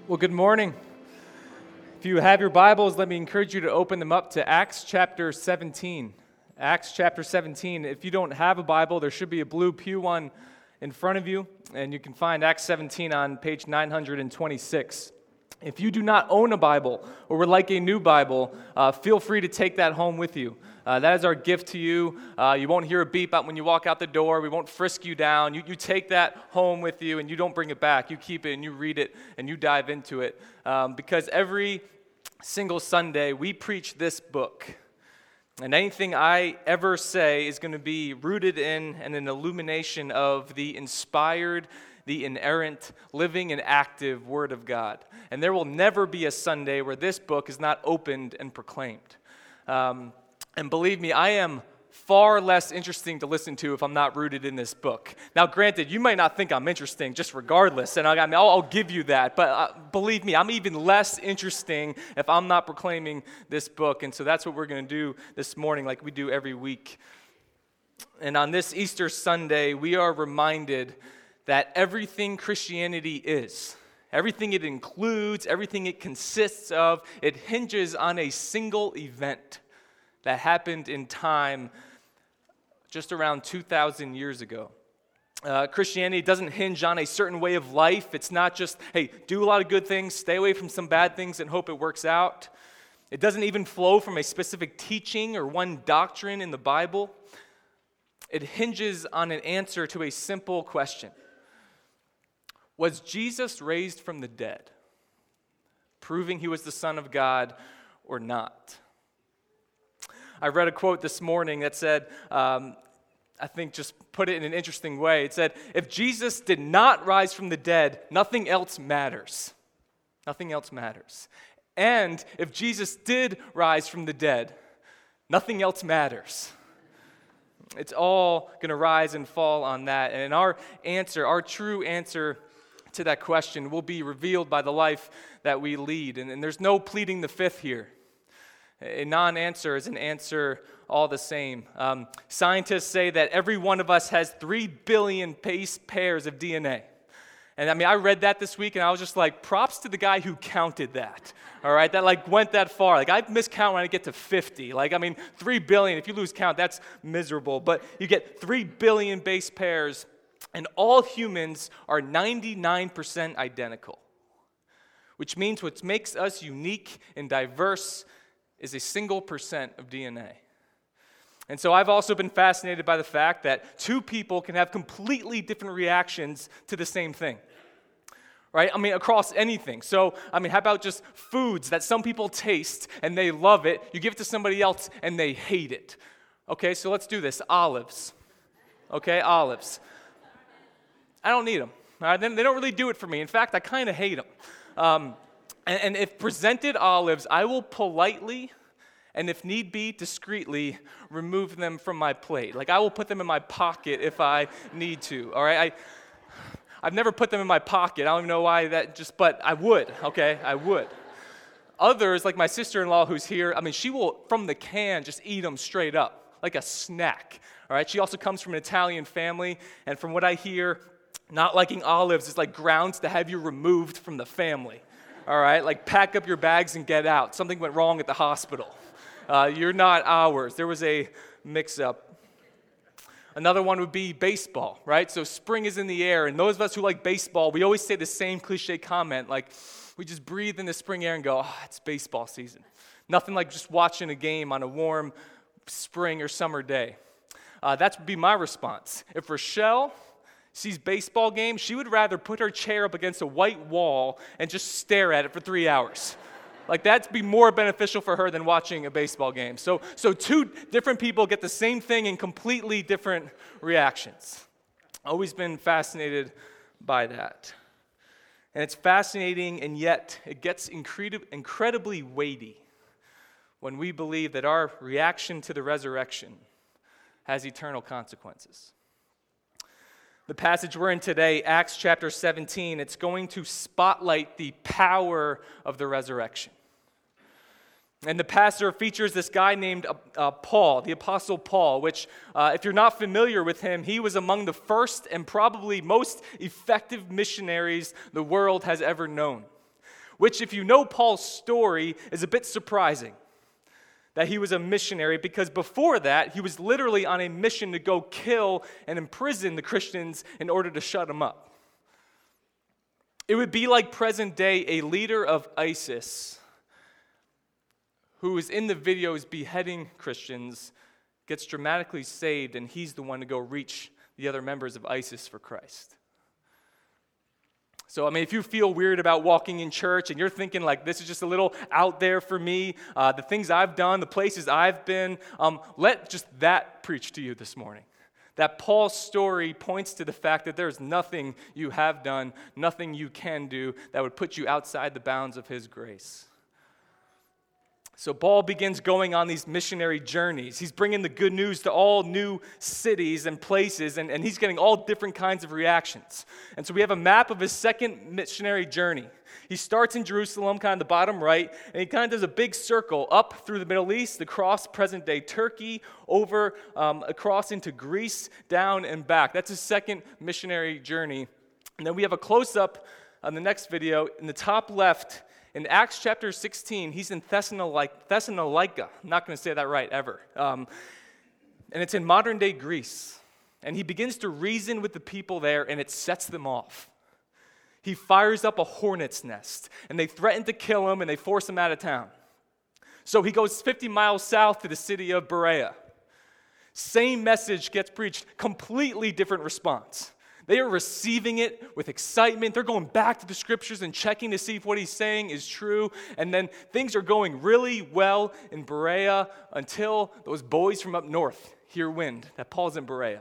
Well, good morning. If you have your Bibles, let me encourage you to open them up to Acts chapter 17. Acts chapter 17. If you don't have a Bible, there should be a blue pew one in front of you, and you can find Acts 17 on page 926. If you do not own a Bible or would like a new Bible, feel free to take that home with you. That is our gift to you. You won't hear a beep out when you walk out the door. We won't frisk you down. You take that home with you, and you don't bring it back. You keep it, and you read it, and you dive into it. Because every single Sunday, we preach this book. And anything I ever say is going to be rooted in and an illumination of the inspired, the inerrant, living, and active Word of God. And there will never be a Sunday where this book is not opened and proclaimed. And believe me, I am far less interesting to listen to if I'm not rooted in this book. Now, granted, you might not think I'm interesting just regardless, and I'll give you that. But believe me, I'm even less interesting if I'm not proclaiming this book. And so that's what we're going to do this morning like we do every week. And on this Easter Sunday, we are reminded that everything Christianity is, everything it includes, everything it consists of, it hinges on a single event that happened in time just around 2,000 years ago. Christianity doesn't hinge on a certain way of life. It's not just, hey, do a lot of good things, stay away from some bad things, and hope it works out. It doesn't even flow from a specific teaching or one doctrine in the Bible. It hinges on an answer to a simple question. Was Jesus raised from the dead, proving he was the Son of God or not? I read a quote this morning that said, I think just put it in an interesting way. It said, if Jesus did not rise from the dead, nothing else matters. Nothing else matters. And if Jesus did rise from the dead, nothing else matters. It's all going to rise and fall on that. And our answer, our true answer to that question will be revealed by the life that we lead. And there's no pleading the fifth here. A non-answer is an answer all the same. Scientists say that every one of us has 3 billion base pairs of DNA. And I read that this week, and I was just like, props to the guy who counted that. All right, that went that far. I miscount when I get to 50. 3 billion, if you lose count, that's miserable. But you get 3 billion base pairs, and all humans are 99% identical. Which means what makes us unique and diverse is a single percent of DNA. And so I've also been fascinated by the fact that two people can have completely different reactions to the same thing. Right? Across anything. So, how about just foods that some people taste and they love it, you give it to somebody else and they hate it. Okay, so let's do this. Olives. Okay, olives. I don't need them. All right? They don't really do it for me. In fact, I kind of hate them. And if presented olives, I will politely, and if need be, discreetly remove them from my plate. I will put them in my pocket if I need to, all right? I've never put them in my pocket. I don't even know why but I would, okay? I would. Others, like my sister-in-law who's here, she will, from the can, just eat them straight up, like a snack, all right? She also comes from an Italian family, and from what I hear, not liking olives is like grounds to have you removed from the family. All right, pack up your bags and get out. Something went wrong at the hospital. You're not ours. There was a mix-up. Another one would be baseball, right? So spring is in the air, and those of us who like baseball, we always say the same cliche comment, we just breathe in the spring air and go, it's baseball season. Nothing like just watching a game on a warm spring or summer day. That would be my response. If Rochelle sees baseball game, she would rather put her chair up against a white wall and just stare at it for 3 hours. That'd be more beneficial for her than watching a baseball game. So two different people get the same thing in completely different reactions. Always been fascinated by that. And it's fascinating, and yet it gets incredibly weighty when we believe that our reaction to the resurrection has eternal consequences. The passage we're in today, Acts chapter 17, it's going to spotlight the power of the resurrection. And the pastor features this guy named Paul, the Apostle Paul, which, if you're not familiar with him, he was among the first and probably most effective missionaries the world has ever known. which, if you know Paul's story, is a bit surprising that he was a missionary, because before that, he was literally on a mission to go kill and imprison the Christians in order to shut them up. It would be like present day a leader of ISIS who is in the videos beheading Christians, gets dramatically saved, and he's the one to go reach the other members of ISIS for Christ. So, if you feel weird about walking in church and you're thinking like this is just a little out there for me, the things I've done, the places I've been, let just that preach to you this morning. That Paul's story points to the fact that there's nothing you have done, nothing you can do that would put you outside the bounds of his grace. So Paul begins going on these missionary journeys. He's bringing the good news to all new cities and places, and he's getting all different kinds of reactions. And so we have a map of his second missionary journey. He starts in Jerusalem, kind of the bottom right, and he kind of does a big circle up through the Middle East, across present-day Turkey, over across into Greece, down and back. That's his second missionary journey. And then we have a close-up on the next video. In the top left, in Acts chapter 16, he's in Thessalonica. I'm not going to say that right ever. And it's in modern-day Greece. And he begins to reason with the people there, and it sets them off. He fires up a hornet's nest, and they threaten to kill him, and they force him out of town. So he goes 50 miles south to the city of Berea. Same message gets preached, completely different response. They are receiving it with excitement. They're going back to the scriptures and checking to see if what he's saying is true. And then things are going really well in Berea until those boys from up north hear wind that Paul's in Berea.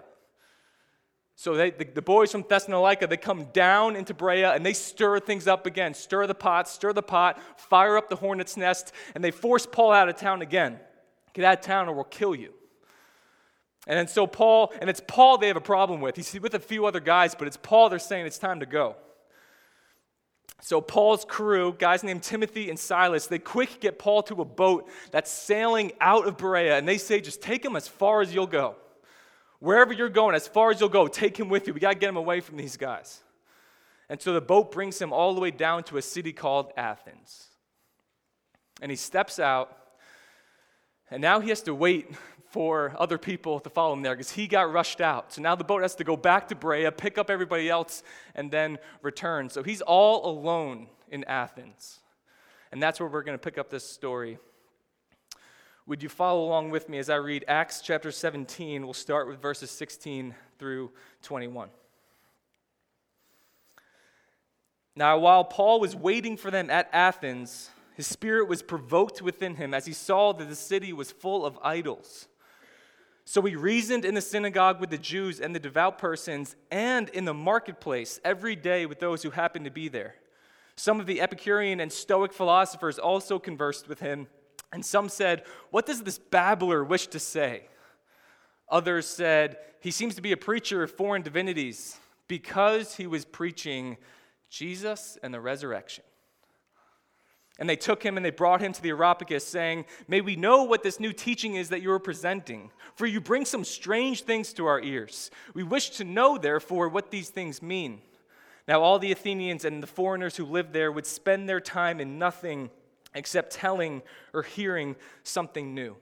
So the boys from Thessalonica, they come down into Berea and they stir things up again. Stir the pot, fire up the hornet's nest, and they force Paul out of town again. Get out of town or we'll kill you. And then so Paul, and it's Paul they have a problem with. He's with a few other guys, but it's Paul they're saying it's time to go. So Paul's crew, guys named Timothy and Silas, they quick get Paul to a boat that's sailing out of Berea, and they say, just take him as far as you'll go. Wherever you're going, as far as you'll go, take him with you. We got to get him away from these guys. And so the boat brings him all the way down to a city called Athens. And he steps out, and now he has to wait for other people to follow him there because he got rushed out. So now the boat has to go back to Berea, pick up everybody else, and then return. So he's all alone in Athens. And that's where we're going to pick up this story. Would you follow along with me as I read Acts chapter 17? We'll start with verses 16 through 21. Now, while Paul was waiting for them at Athens, his spirit was provoked within him as he saw that the city was full of idols. So he reasoned in the synagogue with the Jews and the devout persons, and in the marketplace every day with those who happened to be there. Some of the Epicurean and Stoic philosophers also conversed with him, and some said, "What does this babbler wish to say?" Others said, "He seems to be a preacher of foreign divinities," because he was preaching Jesus and the resurrection. And they took him and they brought him to the Areopagus, saying, "May we know what this new teaching is that you are presenting? For you bring some strange things to our ears. We wish to know, therefore, what these things mean." Now all the Athenians and the foreigners who lived there would spend their time in nothing except telling or hearing something new.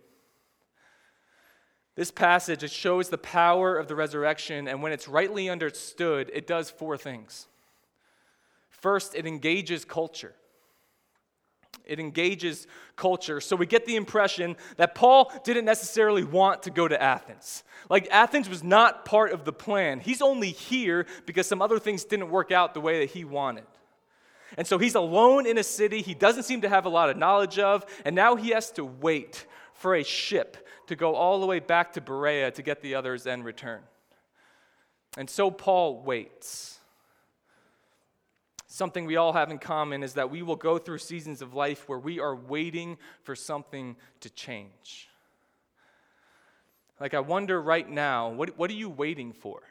This passage, it shows the power of the resurrection, and when it's rightly understood, it does four things. First, it engages culture. It engages culture. So we get the impression that Paul didn't necessarily want to go to Athens. Like Athens was not part of the plan. He's only here because some other things didn't work out the way that he wanted. And so he's alone in a city he doesn't seem to have a lot of knowledge of, and now he has to wait for a ship to go all the way back to Berea to get the others and return. And so Paul waits. Something we all have in common is that we will go through seasons of life where we are waiting for something to change. Like I wonder right now, what are you waiting for?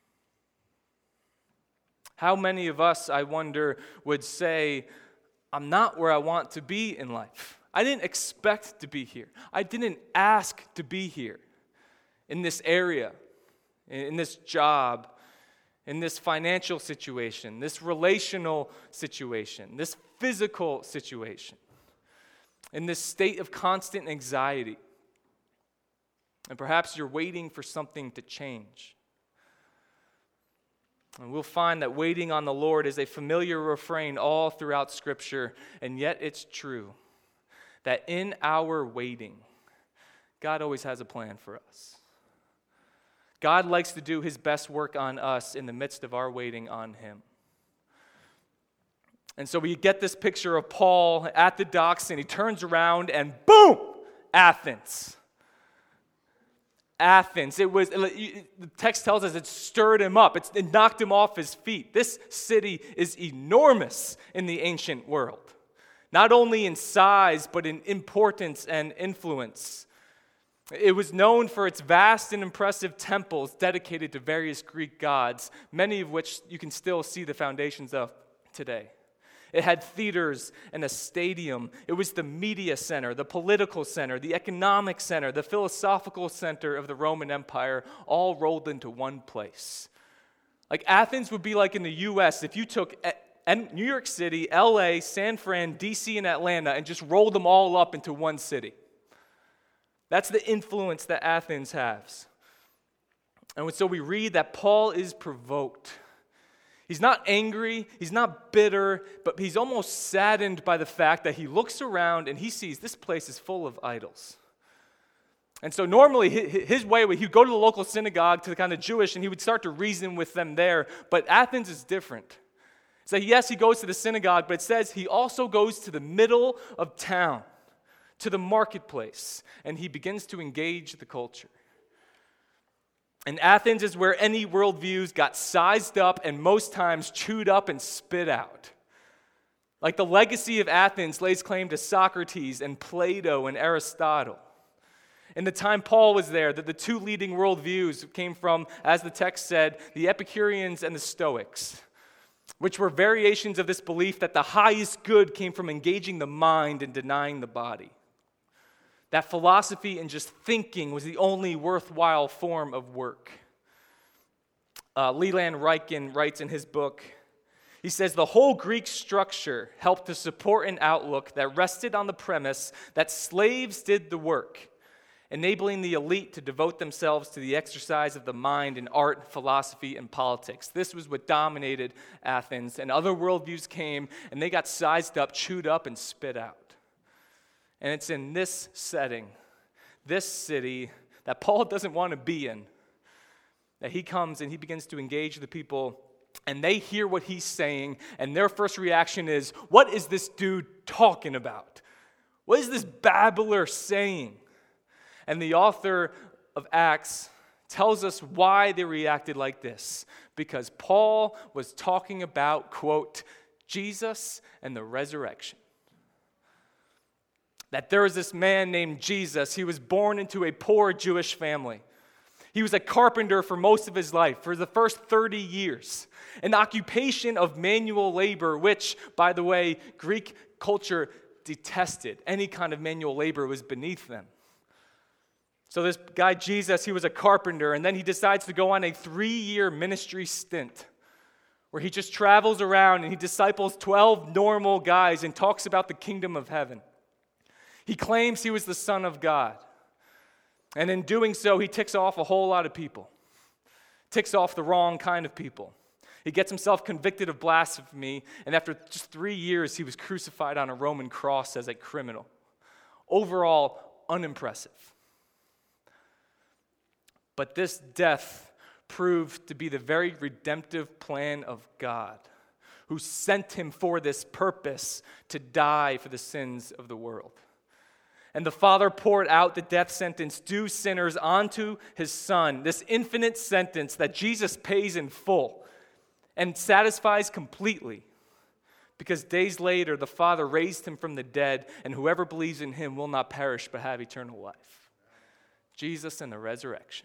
How many of us, I wonder, would say, I'm not where I want to be in life. I didn't expect to be here. I didn't ask to be here in this area, in this job, in this financial situation, this relational situation, this physical situation, in this state of constant anxiety. And perhaps you're waiting for something to change. And we'll find that waiting on the Lord is a familiar refrain all throughout Scripture, and yet it's true that in our waiting, God always has a plan for us. God likes to do his best work on us in the midst of our waiting on him. And so we get this picture of Paul at the docks, and he turns around and boom, Athens. Athens. The text tells us it stirred him up. It knocked him off his feet. This city is enormous in the ancient world, not only in size, but in importance and influence. It was known for its vast and impressive temples dedicated to various Greek gods, many of which you can still see the foundations of today. It had theaters and a stadium. It was the media center, the political center, the economic center, the philosophical center of the Roman Empire, all rolled into one place. Like Athens would be like in the U.S. if you took New York City, L.A., San Fran, D.C., and Atlanta and just rolled them all up into one city. That's the influence that Athens has. And so we read that Paul is provoked. He's not angry, he's not bitter, but he's almost saddened by the fact that he looks around and he sees this place is full of idols. And so normally his way, he'd go to the local synagogue, to the kind of Jewish, and he would start to reason with them there. But Athens is different. So yes, he goes to the synagogue, but it says he also goes to the middle of town, to the marketplace, and he begins to engage the culture. And Athens is where any worldviews got sized up and most times chewed up and spit out. Like the legacy of Athens lays claim to Socrates and Plato and Aristotle. In the time Paul was there, the two leading worldviews came from, as the text said, the Epicureans and the Stoics, which were variations of this belief that the highest good came from engaging the mind and denying the body. That philosophy and just thinking was the only worthwhile form of work. Leland Ryken writes in his book, he says, the whole Greek structure helped to support an outlook that rested on the premise that slaves did the work, enabling the elite to devote themselves to the exercise of the mind in art, philosophy, and politics. This was what dominated Athens, and other worldviews came, and they got sized up, chewed up, and spit out. And it's in this setting, this city, that Paul doesn't want to be in, that he comes and he begins to engage the people, and they hear what he's saying, and their first reaction is, what is this dude talking about? What is this babbler saying? And the author of Acts tells us why they reacted like this. Because Paul was talking about, quote, Jesus and the resurrection. That there was this man named Jesus. He was born into a poor Jewish family. He was a carpenter for most of his life, for the first 30 years. An occupation of manual labor, which, by the way, Greek culture detested. Any kind of manual labor was beneath them. So this guy Jesus, he was a carpenter, and then he decides to go on a 3-year ministry stint where he just travels around and he disciples 12 normal guys and talks about the kingdom of heaven. He claims he was the Son of God. And in doing so, he ticks off a whole lot of people. Ticks off the wrong kind of people. He gets himself convicted of blasphemy, and after just 3 years, he was crucified on a Roman cross as a criminal. Overall, unimpressive. But this death proved to be the very redemptive plan of God, who sent him for this purpose, to die for the sins of the world. And the Father poured out the death sentence due sinners onto his Son, this infinite sentence that Jesus pays in full and satisfies completely. Because days later, the Father raised him from the dead, and whoever believes in him will not perish but have eternal life. Jesus and the resurrection.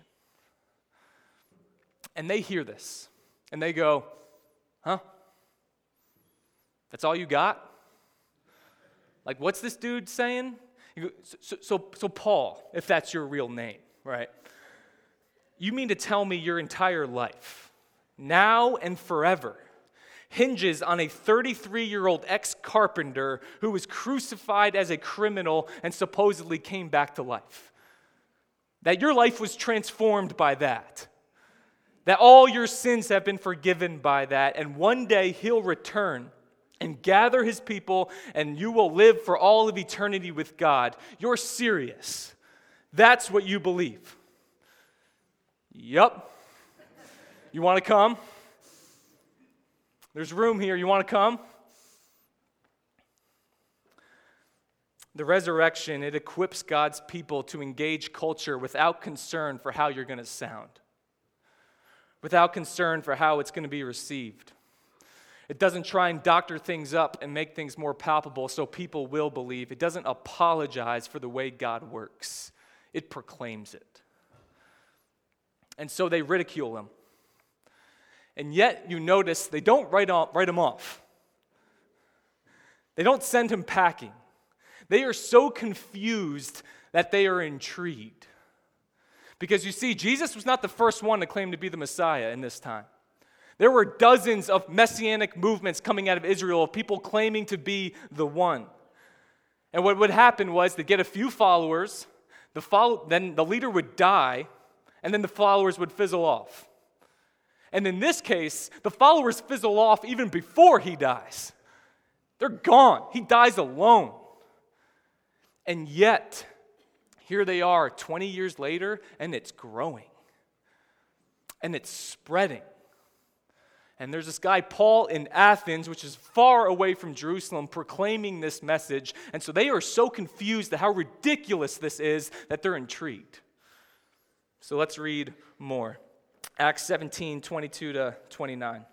And they hear this, and they go, huh? That's all you got? Like, what's this dude saying? So Paul, if that's your real name, right? You mean to tell me your entire life, now and forever, hinges on a 33-year-old ex-carpenter who was crucified as a criminal and supposedly came back to life. That your life was transformed by that. That all your sins have been forgiven by that, and one day he'll return and gather his people, and you will live for all of eternity with God. You're serious. That's what you believe. Yup. You want to come? There's room here. You want to come? The resurrection, it equips God's people to engage culture without concern for how you're going to sound, without concern for how it's going to be received. It doesn't try and doctor things up and make things more palpable so people will believe. It doesn't apologize for the way God works. It proclaims it. And so they ridicule him. And yet, you notice, they don't write him off. They don't send him packing. They are so confused that they are intrigued. Because you see, Jesus was not the first one to claim to be the Messiah in this time. There were dozens of messianic movements coming out of Israel of people claiming to be the one. And what would happen was they'd get a few followers, then the leader would die, and then the followers would fizzle off. And in this case, the followers fizzle off even before he dies. They're gone. He dies alone. And yet, here they are 20 years later, and it's growing. And it's spreading. And there's this guy, Paul, in Athens, which is far away from Jerusalem, proclaiming this message. And so they are so confused at how ridiculous this is that they're intrigued. So let's read more. Acts 17, 22 to 29.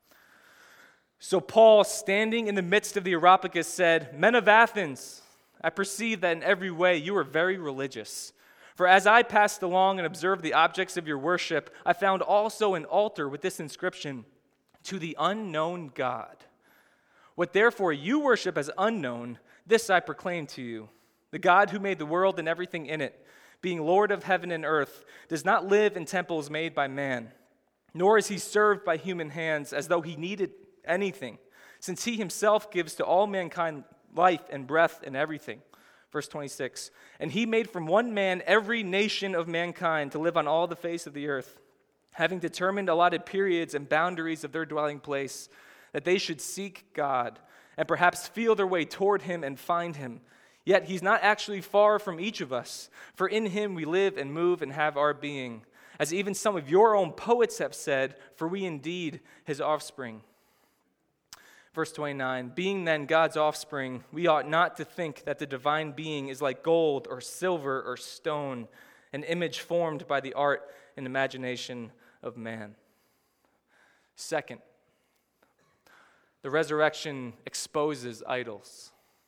So Paul, standing in the midst of the Areopagus, said, "Men of Athens, I perceive that in every way you are very religious. For as I passed along and observed the objects of your worship, I found also an altar with this inscription, 'To the unknown God.' What therefore you worship as unknown, this I proclaim to you. The God who made the world and everything in it, being Lord of heaven and earth, does not live in temples made by man, nor is he served by human hands as though he needed anything, since he himself gives to all mankind life and breath and everything." Verse 26, "And he made from one man every nation of mankind to live on all the face of the earth, having determined allotted periods and boundaries of their dwelling place, that they should seek God and perhaps feel their way toward him and find him. Yet he's not actually far from each of us, for in him we live and move and have our being. As even some of your own poets have said, for we indeed his offspring." Verse 29, "Being then God's offspring, we ought not to think that the divine being is like gold or silver or stone, an image formed by the art and imagination of man." Second, the resurrection exposes idols.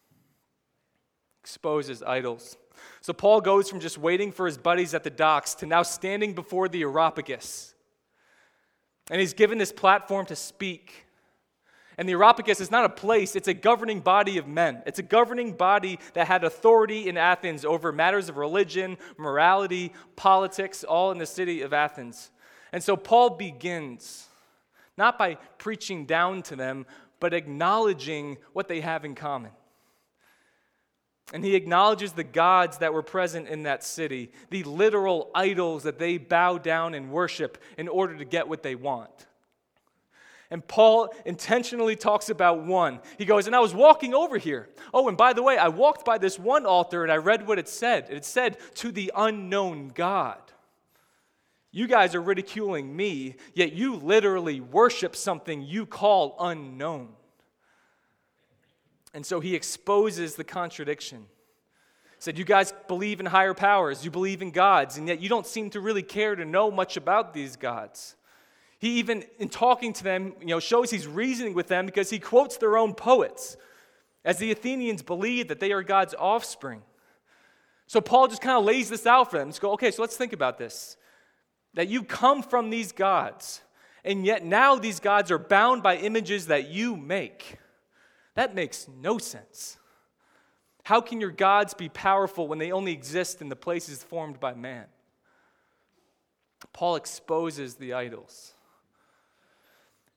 Exposes idols. So Paul goes from just waiting for his buddies at the docks to now standing before the Areopagus. And he's given this platform to speak. And the Areopagus is not a place, it's a governing body of men. It's a governing body that had authority in Athens over matters of religion, morality, politics, all in the city of Athens. And so Paul begins, not by preaching down to them, but acknowledging what they have in common. And he acknowledges the gods that were present in that city, the literal idols that they bow down and worship in order to get what they want. And Paul intentionally talks about one. He goes, "And I was walking over here. Oh, and by the way, I walked by this one altar and I read what it said. It said, 'To the unknown God.' You guys are ridiculing me, yet you literally worship something you call unknown." And so he exposes the contradiction. He said, "You guys believe in higher powers, you believe in gods, and yet you don't seem to really care to know much about these gods." He even, in talking to them, shows he's reasoning with them because he quotes their own poets, as the Athenians believe that they are God's offspring. So Paul just kind of lays this out for them. Just go, okay, so let's think about this. That you come from these gods, and yet now these gods are bound by images that you make. That makes no sense. How can your gods be powerful when they only exist in the places formed by man? Paul exposes the idols.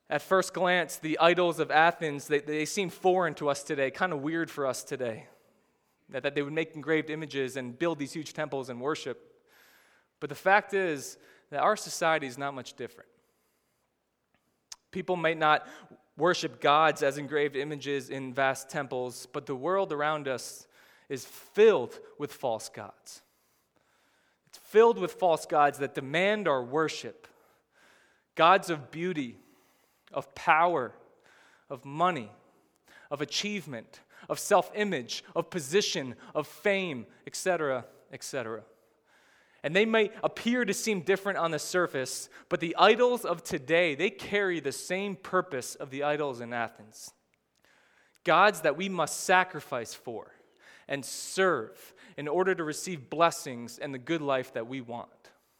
At first glance, the idols of Athens, they seem foreign to us today, kind of weird for us today, that they would make engraved images and build these huge temples and worship. But the fact is that our society is not much different. People may not worship gods as engraved images in vast temples, but the world around us is filled with false gods. It's filled with false gods that demand our worship. Gods of beauty, of power, of money, of achievement, of self-image, of position, of fame, etc., etc. And they may appear to seem different on the surface, but the idols of today, they carry the same purpose of the idols in Athens. Gods that we must sacrifice for and serve in order to receive blessings and the good life that we want.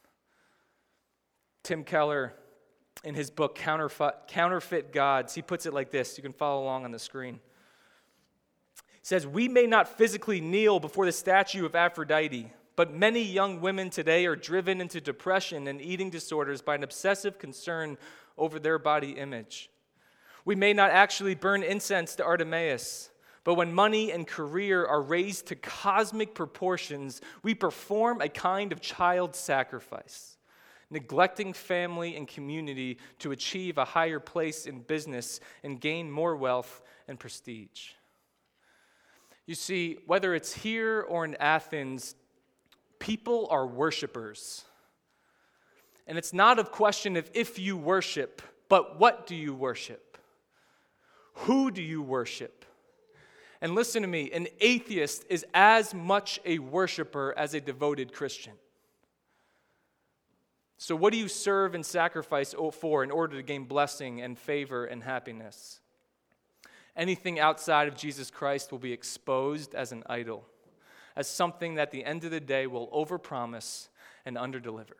Tim Keller, in his book, Counterfeit Gods, he puts it like this. You can follow along on the screen. He says, "We may not physically kneel before the statue of Aphrodite, but many young women today are driven into depression and eating disorders by an obsessive concern over their body image. We may not actually burn incense to Artemis, but when money and career are raised to cosmic proportions, we perform a kind of child sacrifice, neglecting family and community to achieve a higher place in business and gain more wealth and prestige." You see, whether it's here or in Athens, people are worshipers. And it's not a question of if you worship, but what do you worship? Who do you worship? And listen to me, an atheist is as much a worshiper as a devoted Christian. So what do you serve and sacrifice for in order to gain blessing and favor and happiness? Anything outside of Jesus Christ will be exposed as an idol, as something that at the end of the day will overpromise and underdeliver.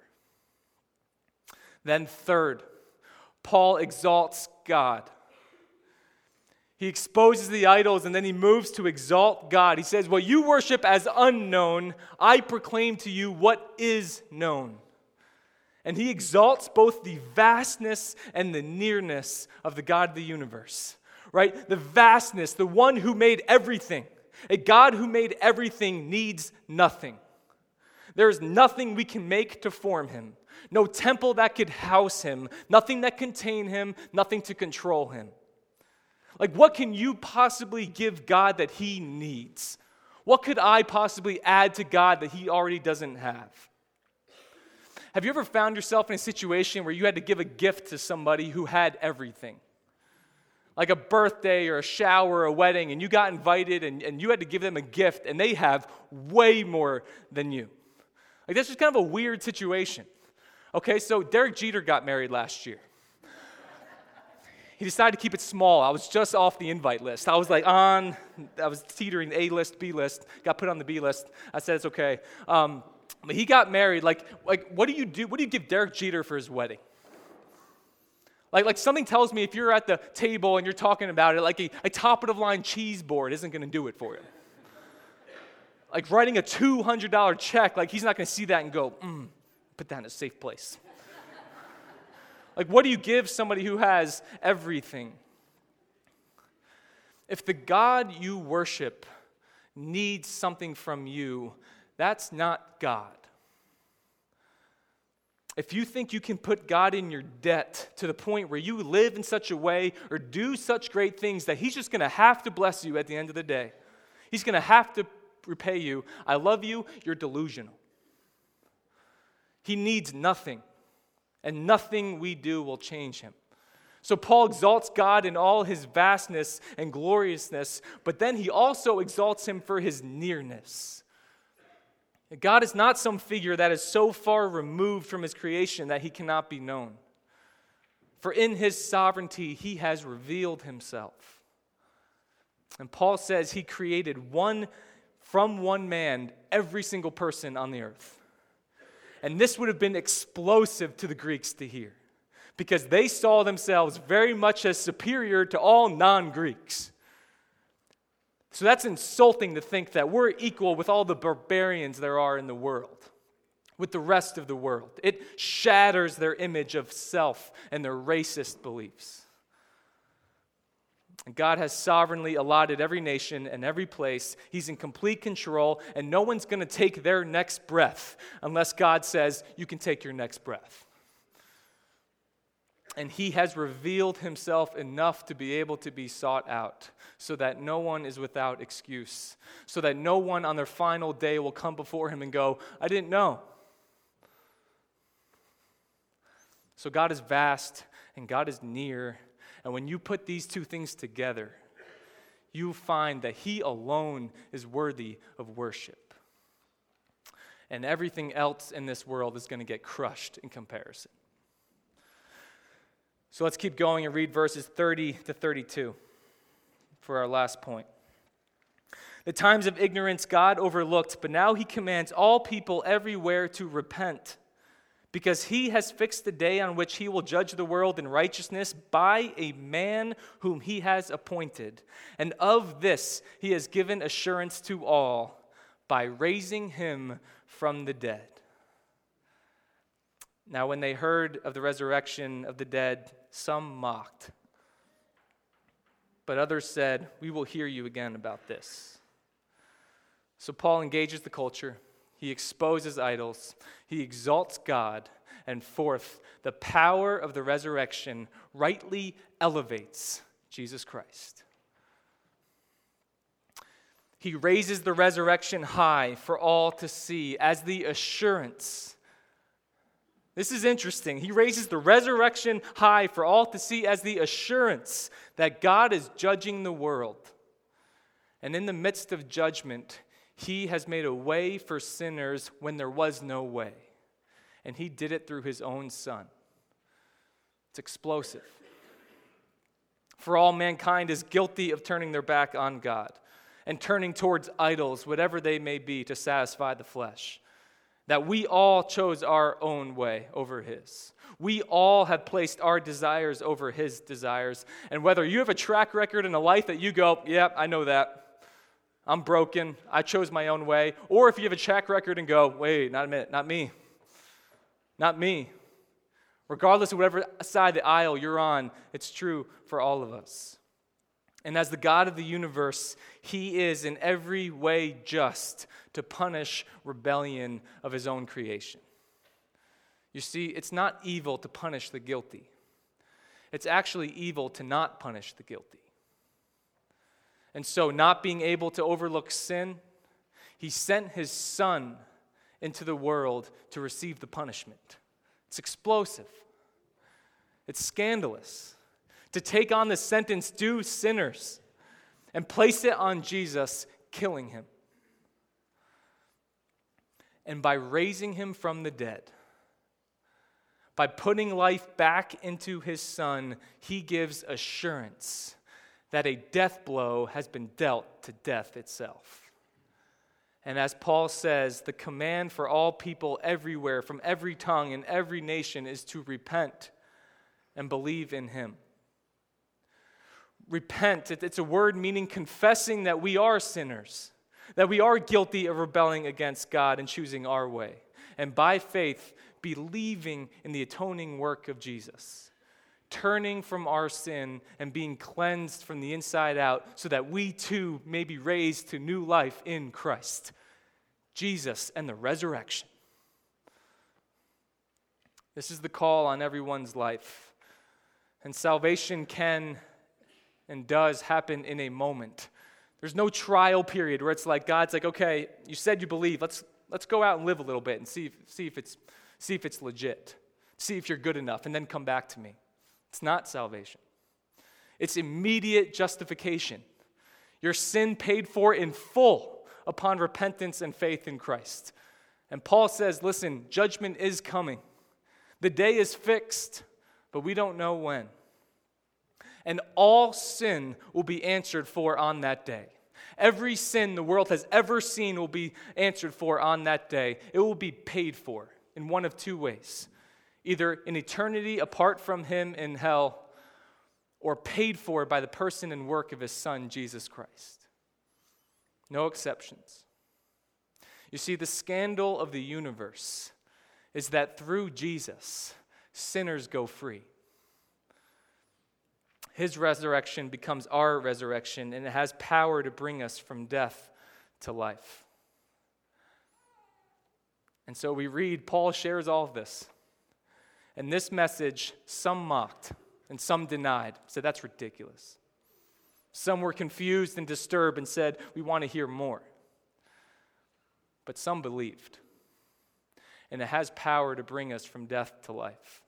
Then third, Paul exalts God. He exposes the idols and then he moves to exalt God. He says, "What you worship as unknown, I proclaim to you what is known." And he exalts both the vastness and the nearness of the God of the universe, right? The vastness, the one who made everything. A God who made everything needs nothing. There is nothing we can make to form him. No temple that could house him. Nothing that contain him. Nothing to control him. Like, what can you possibly give God that he needs? What could I possibly add to God that he already doesn't have? Have you ever found yourself in a situation where you had to give a gift to somebody who had everything? Like a birthday or a shower or a wedding, and you got invited and you had to give them a gift, and they have way more than you. Like, that's just kind of a weird situation. Okay, so Derek Jeter got married last year. He decided to keep it small. I was just off the invite list. I was teetering A list, B list, got put on the B list. I said it's okay. But he got married. Like, what do you do? What do you give Derek Jeter for his wedding? Like something tells me if you're at the table and you're talking about it, like a top-of-the-line cheese board isn't going to do it for you. Like writing a $200 check, like he's not going to see that and go, put that in a safe place. Like, what do you give somebody who has everything? If the God you worship needs something from you, that's not God. If you think you can put God in your debt to the point where you live in such a way or do such great things that he's just going to have to bless you at the end of the day, he's going to have to repay you, I love you, you're delusional. He needs nothing, and nothing we do will change him. So Paul exalts God in all his vastness and gloriousness, but then he also exalts him for his nearness. God is not some figure that is so far removed from his creation that he cannot be known. For in his sovereignty, he has revealed himself. And Paul says he created from one man every single person on the earth. And this would have been explosive to the Greeks to hear, because they saw themselves very much as superior to all non-Greeks. So that's insulting to think that we're equal with all the barbarians there are in the world, with the rest of the world. It shatters their image of self and their racist beliefs. God has sovereignly allotted every nation and every place. He's in complete control, and no one's going to take their next breath unless God says, you can take your next breath. And he has revealed himself enough to be able to be sought out so that no one is without excuse, so that no one on their final day will come before him and go, I didn't know. So God is vast and God is near. And when you put these two things together, you find that he alone is worthy of worship. And everything else in this world is going to get crushed in comparison. So let's keep going and read verses 30 to 32 for our last point. The times of ignorance God overlooked, but now he commands all people everywhere to repent, because he has fixed the day on which he will judge the world in righteousness by a man whom he has appointed. And of this he has given assurance to all by raising him from the dead. Now when they heard of the resurrection of the dead, some mocked. But others said, we will hear you again about this. So Paul engages the culture. He exposes idols. He exalts God. And fourth, the power of the resurrection rightly elevates Jesus Christ. He raises the resurrection high for all to see as the assurance. This is interesting. He raises the resurrection high for all to see as the assurance that God is judging the world. And in the midst of judgment, he has made a way for sinners when there was no way. And he did it through his own Son. It's explosive. For all mankind is guilty of turning their back on God and turning towards idols, whatever they may be, to satisfy the flesh. That we all chose our own way over his. We all have placed our desires over his desires. And whether you have a track record in a life that you go, yeah, I know that. I'm broken. I chose my own way. Or if you have a track record and go, wait, not a minute, not me. Not me. Regardless of whatever side of the aisle you're on, it's true for all of us. And as the God of the universe, he is in every way just to punish rebellion of his own creation. You see, it's not evil to punish the guilty. It's actually evil to not punish the guilty. And so, not being able to overlook sin, he sent his Son into the world to receive the punishment. It's explosive. It's scandalous. To take on the sentence due sinners and place it on Jesus, killing him. And by raising him from the dead, by putting life back into his Son, he gives assurance that a death blow has been dealt to death itself. And as Paul says, the command for all people everywhere, from every tongue and every nation, is to repent and believe in him. Repent, it's a word meaning confessing that we are sinners, that we are guilty of rebelling against God and choosing our way. And by faith, believing in the atoning work of Jesus, turning from our sin and being cleansed from the inside out so that we too may be raised to new life in Christ, Jesus and the resurrection. This is the call on everyone's life. And salvation can and does happen in a moment. There's no trial period where it's like God's like, okay, you said you believe. Let's go out and live a little bit and see if it's legit. See if you're good enough, and then come back to me. It's not salvation. It's immediate justification. Your sin paid for in full upon repentance and faith in Christ. And Paul says, listen, judgment is coming. The day is fixed, but we don't know when. And all sin will be answered for on that day. Every sin the world has ever seen will be answered for on that day. It will be paid for in one of two ways. Either in eternity apart from him in hell, or paid for by the person and work of his Son, Jesus Christ. No exceptions. You see, the scandal of the universe is that through Jesus, sinners go free. His resurrection becomes our resurrection, and it has power to bring us from death to life. And so we read, Paul shares all of this. And this message, some mocked and some denied, said that's ridiculous. Some were confused and disturbed and said, we want to hear more. But some believed. And it has power to bring us from death to life.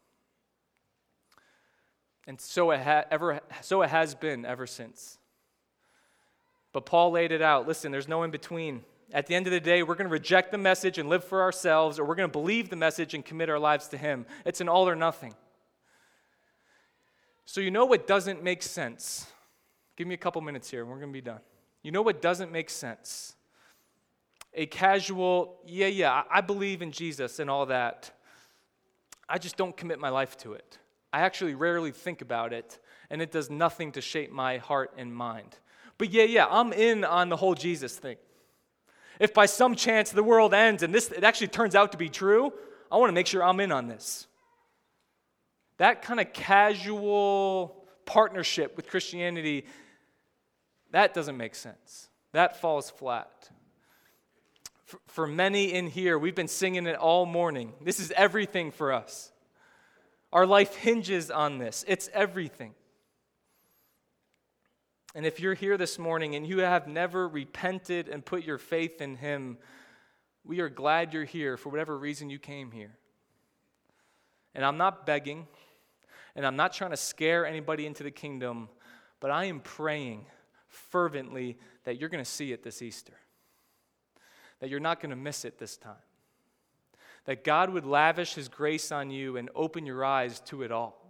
And so it has been ever since. But Paul laid it out. Listen, there's no in between. At the end of the day, we're going to reject the message and live for ourselves, or we're going to believe the message and commit our lives to Him. It's an all or nothing. So you know what doesn't make sense? Give me a couple minutes here and we're going to be done. You know what doesn't make sense? A casual, I believe in Jesus and all that. I just don't commit my life to it. I actually rarely think about it, and it does nothing to shape my heart and mind. But I'm in on the whole Jesus thing. If by some chance the world ends and it actually turns out to be true, I want to make sure I'm in on this. That kind of casual partnership with Christianity, that doesn't make sense. That falls flat. For many in here, we've been singing it all morning. This is everything for us. Our life hinges on this. It's everything. And if you're here this morning and you have never repented and put your faith in Him, we are glad you're here for whatever reason you came here. And I'm not begging, and I'm not trying to scare anybody into the kingdom, but I am praying fervently that you're going to see it this Easter, that you're not going to miss it this time, that God would lavish His grace on you and open your eyes to it all.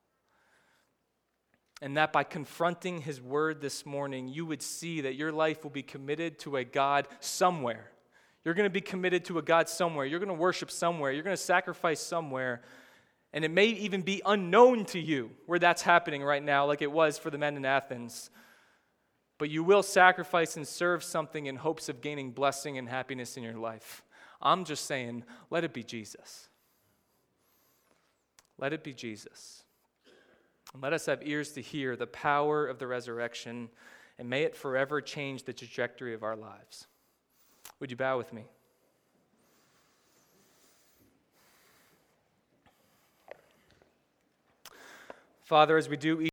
And that by confronting His word this morning, you would see that your life will be committed to a God somewhere. You're going to be committed to a God somewhere. You're going to worship somewhere. You're going to sacrifice somewhere. And it may even be unknown to you where that's happening right now, like it was for the men in Athens. But you will sacrifice and serve something in hopes of gaining blessing and happiness in your life. I'm just saying, let it be Jesus. Let it be Jesus. And let us have ears to hear the power of the resurrection, and may it forever change the trajectory of our lives. Would you bow with me? Father, as we do